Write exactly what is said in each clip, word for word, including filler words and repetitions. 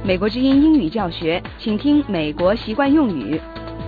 美国之音英语教学，请听美国习惯用语。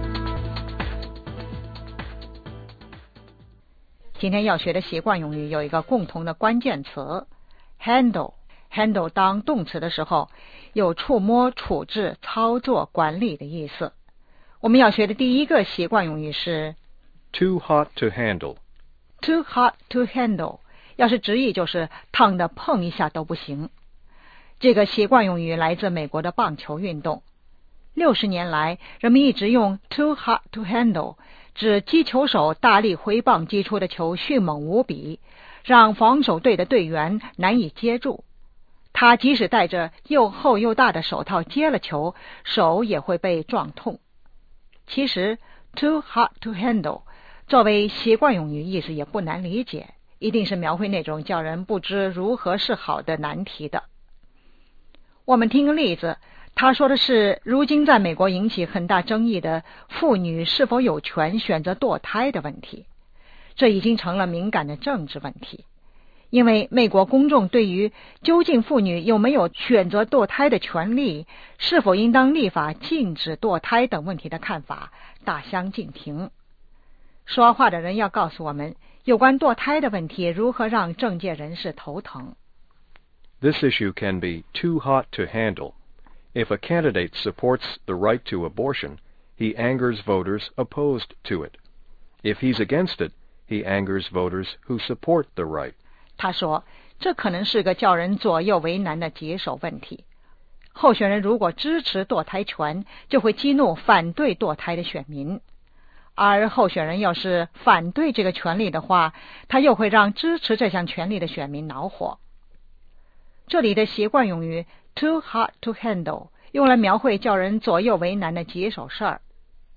今天要学的习惯用语有一个共同的关键词 handle。 handle 当动词的时候，有触摸、处置、操作、管理的意思。我们要学的第一个习惯用语是 too hot to handle。 too hot to handle， 要是直译就是烫得碰一下都不行。这个习惯用语来自美国的棒球运动。六十年来，人们一直用 too hot to handle 指击球手大力挥棒击出的球迅猛无比，让防守队的队员难以接住。他即使戴着又厚又大的手套接了球，手也会被撞痛。其实 too hot to handle 作为习惯用语，意思也不难理解，一定是描绘那种叫人不知如何是好的难题的。我们听个例子，他说的是如今在美国引起很大争议的妇女是否有权选择堕胎的问题。这已经成了敏感的政治问题，因为美国公众对于究竟妇女有没有选择堕胎的权利，是否应当立法禁止堕胎等问题的看法大相径庭。说话的人要告诉我们，有关堕胎的问题如何让政界人士头疼。 This issue can be too hot to handle. If a candidate supports the right to abortion, he angers voters opposed to it. If he's against it, he angers voters who support the right. 他说，这可能是个叫人左右为难的棘手问题。候选人如果支持堕胎权，就会激怒反对堕胎的选民。而候选人要是反对这个权利的话，他又会让支持这项权利的选民恼火。这里的习惯用语 too hot to handle 用来描绘叫人左右为难的棘手事儿。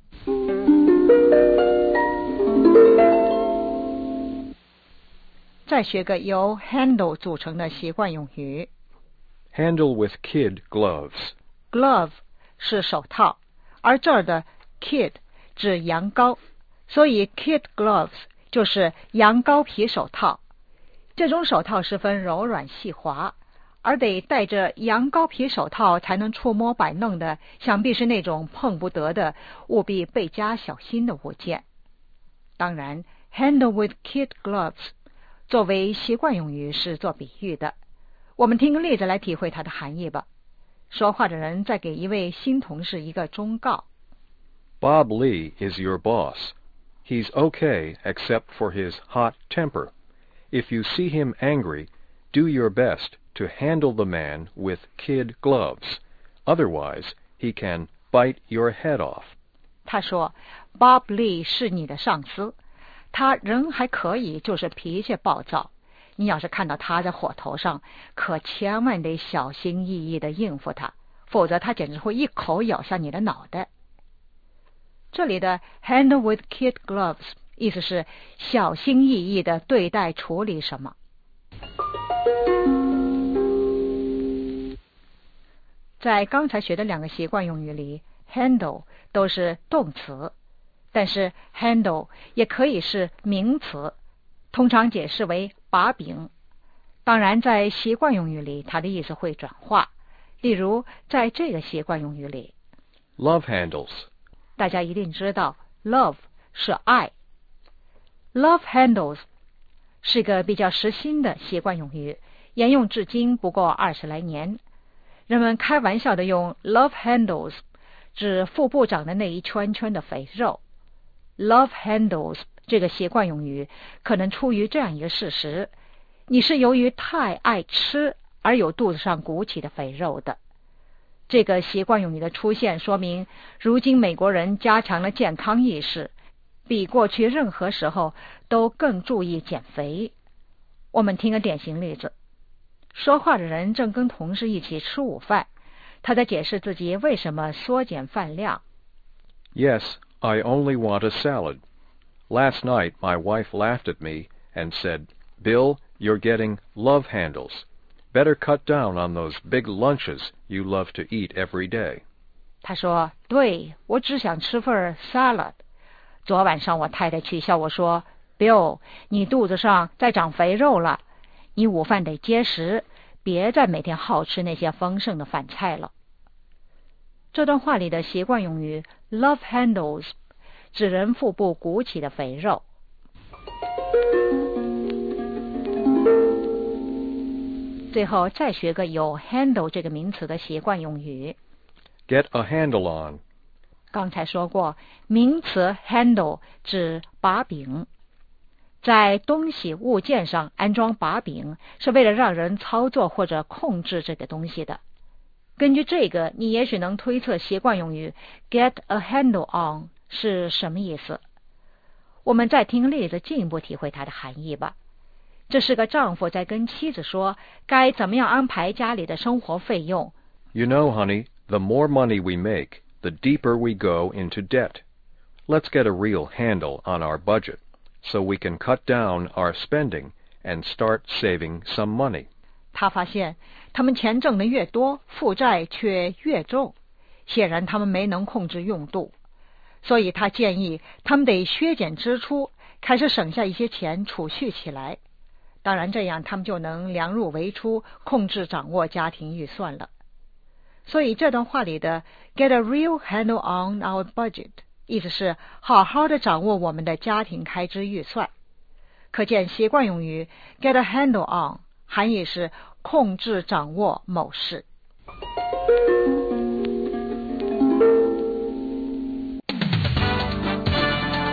再学个由 handle 组成的习惯用语 handle with kid gloves。 glove 是手套，而这儿的 kid 指羊羔，所以 kid gloves 就是羊羔皮手套。这种手套十分柔软细滑，而得戴着羊羔皮手套才能触摸摆弄的，想必是那种碰不得的，务必倍加小心的物件。当然 handle with kid gloves 作为习惯用语是做比喻的，我们听个例子来体会它的含义吧。说话的人在给一位新同事一个忠告。 Bob Lee is your boss. He's okay except for his hot temper. If you see him angry, do your best to handle the man with kid gloves. Otherwise, he can bite your head off. 他说 Bob Lee 是你的上司，他人还可以，就是脾气暴躁。你要是看到他在火头上，可千万得小心翼翼地应付他，否则他简直会一口咬下你的脑袋。这里的 handle with kid gloves 意思是小心翼翼地对待处理什么。在刚才学的两个习惯用语里， handle 都是动词，但是 handle 也可以是名词，通常解释为把柄。当然在习惯用语里，它的意思会转化。例如在这个习惯用语里 love handles， 大家一定知道 love 是爱。 love handles 是个比较时新的习惯用语，沿用至今不过二十来年。人们开玩笑地用 love handles 指副部长的那一圈圈的肥肉。 love handles 这个习惯用语可能出于这样一个事实，你是由于太爱吃而有肚子上鼓起的肥肉的。这个习惯用语的出现说明如今美国人加强了健康意识，比过去任何时候都更注意减肥。我们听个典型例子。说话的人正跟同事一起吃午饭，他在解释自己为什么缩减饭量。 Yes, I only want a salad. Last night my wife laughed at me and said, Bill, you're getting love handles. Better cut down on those big lunches you love to eat every day. 他说，对，我只想吃份 salad。 昨晚上我太太取笑我说， Bill， 你肚子上在长肥肉了，你午饭得节食，别再每天好吃那些丰盛的饭菜了。 这段话里的习惯用语 love handles 指人腹部鼓起的肥肉。最后再学个有 handle 这个名词的习惯用语。 Get a handle on. 刚才说过，名词 handle 指把柄，在东西物件上安装把柄是为了让人操作或者控制这个东西的。根据这个，你也许能推测习惯用语 get a handle on 是什么意思。我们再听例子进一步体会它的含义吧。这是个丈夫在跟妻子说该怎么样安排家里的生活费用。 You know, honey, the more money we make, the deeper we go into debt. Let's get a real handle on our budget, so we can cut down our spending and start saving some money. 他发现他们钱挣得越多，负债却越重，显然他们没能控制用度，所以他建议他们得削减支出，开始省下一些钱储蓄起来。当然这样他们就能量入为出，控制掌握家庭预算了。所以这段话里的 get a real handle on our budget 意思是好好的掌握我们的家庭开支预算。可见习惯用语 get a handle on 含义是控制掌握某事。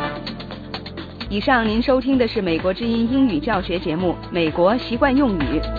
以上您收听的是美国之音英语教学节目《美国习惯用语》。